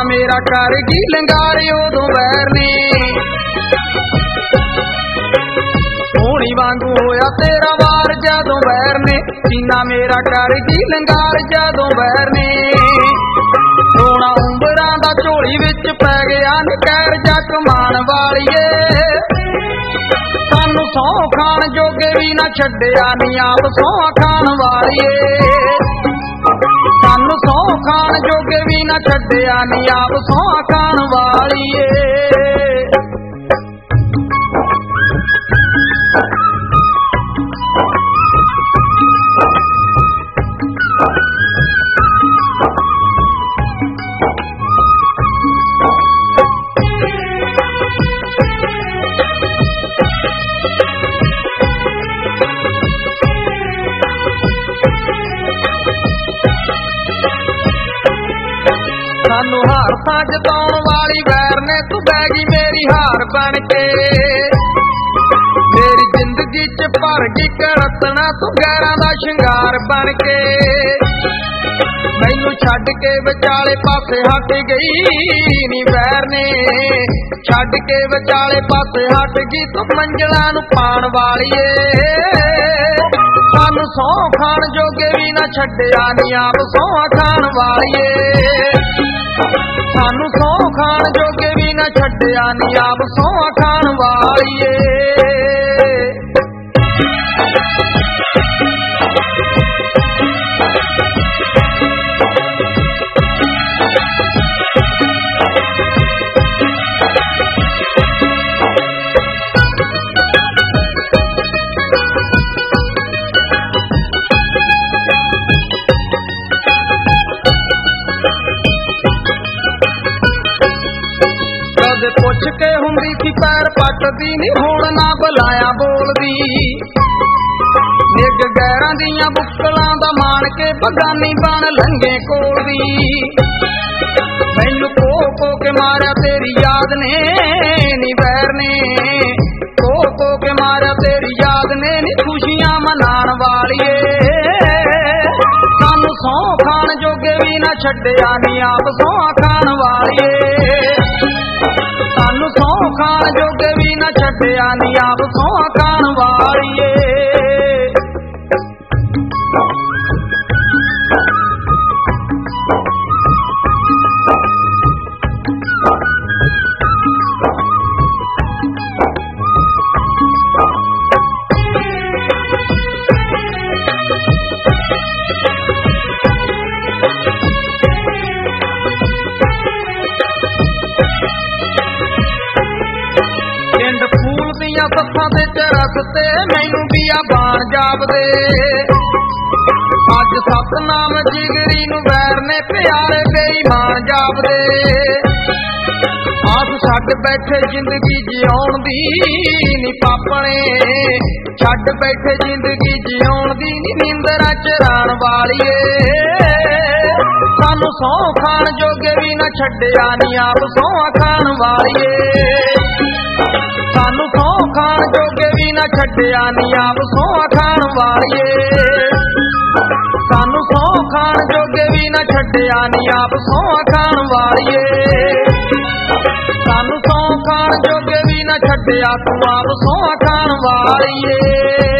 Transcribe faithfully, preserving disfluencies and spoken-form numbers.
मेरा करगी लंगार उदों वैर ने होनी वांगू होया तेरा वार जदों वैर ने सीना मेरा करगी लंगार जदों वैर ने सोना उंबरां दा झोली विच पै गया नी कैर जट मान वालिए सानू सौ खान जोगे भी ना छड्डिया नी आप सौ खान वालिए सानू सौ खान जोगे भी ना छड्डिया नी आप सौ खान वालिए सानू हार था जताउण वाली वैर ने तू बह गई मेरी हार बन के मेरी जिंदगी च भर गई करतना तू गैरां दा शिंगार बन के मैनू छड्ड के विचाले पासे हट गई नी वैर ने छड्ड के विचाले पासे हट गई तू मंजिलां नू पाण वालीए सानू सौ खान जोगे भी ना छड्डिया नी आप सौ खान वालीए सानू सौ खान जोगे भी ना छड्डिया नी आप सौ खान वालिए पुछ के हुंदी सी पैर पटदी नी हुण ना बुलाया बोलदी निग गैरां दियां बुक्कलां दा मान के बगानी बन लंघे कोल दी मैनू को को के मारिया तेरी याद ने नी वैर ने को को के मारिया तेरी याद ने नी खुशियां मनाण वालिए सानू सौ खान जोगे भी ना छड्डिया नी आप सौ खान वालिए सानू सौ खान जोगे भी ना छड्डिया नी आप सौ खान वालिए सत्थां दे चरस ते मैनू बिया बाण जापदे अज सतनाम जिगरी नू वैर ने प्यारे बेईमान जापदे आस छड्ड बैठे जिंदगी जिउण दी नी पापणे छड्ड बैठे जिंदगी जिउण दी नी नींदरां चराण वालिए सानू सौ खान जोगे भी ना छड्डिया नी आप सौ खान वालिए सानू सौ खान जोगे भी ना छड्डिया नी आप सौ खान वालिए सानू सौ खान जोगे भी ना छड्डिया नी आप सौ खान वालिए सानू सौ खान जोगे भी ना छड्डिया तू आप सौ खान वालिए।